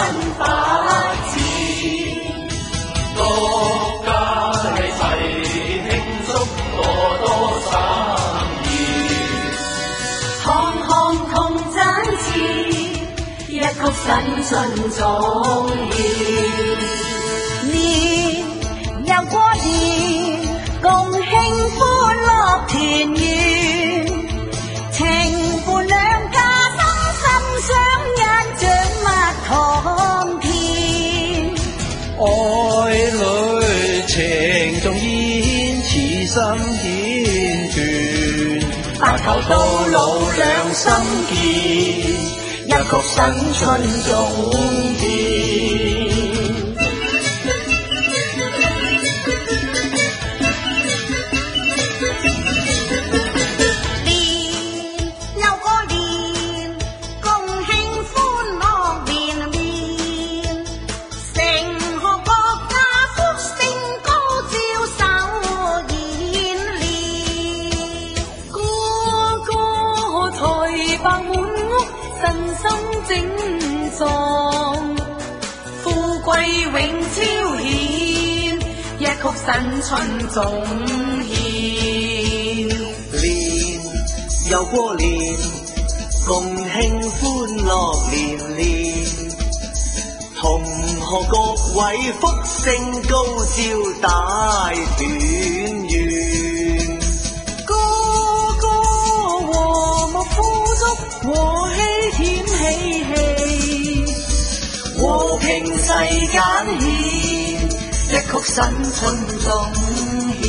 發展。國家齊慶祝多多生意，行行同讚詞，一曲新春總要。 年又過年，共慶歡樂團圓，情伴兩家心心相印，掌握堂田。 愛侶情重現，此心顯存， 白頭到老兩心堅，一曲新春總變。 白滿屋，身心整壯，富貴永超顯，一曲新春總獻。 年又過年，共慶歡樂連連，同賀各位福星高照大團圓。 和氣添喜氣， 和平世間獻，一曲新春總獻。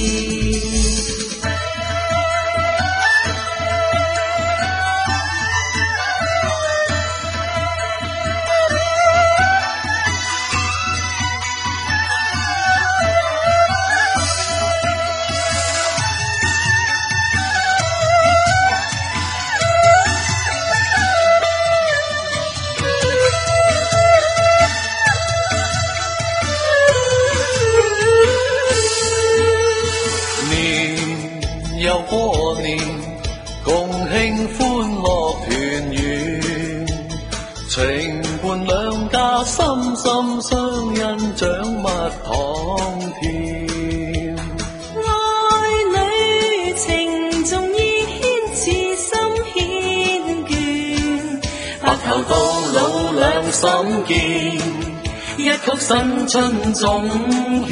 又過年，共慶歡樂團圓，情伴兩家心心相印，掌握堂田。 愛侶情重意牽，此心牽眷， 白頭到老兩心堅，一曲新春總獻。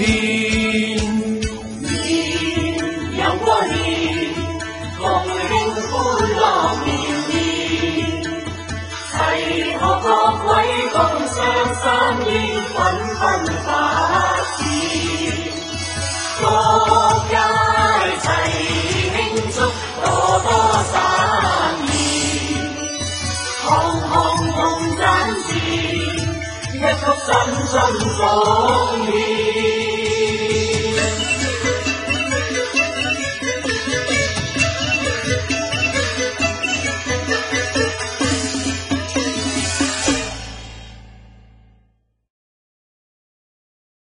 又過年，共慶歡樂連連，齊賀各位共上山煙，紛紛發展。各界齊慶祝多多生意，行行同讚詞，一曲新春總獻。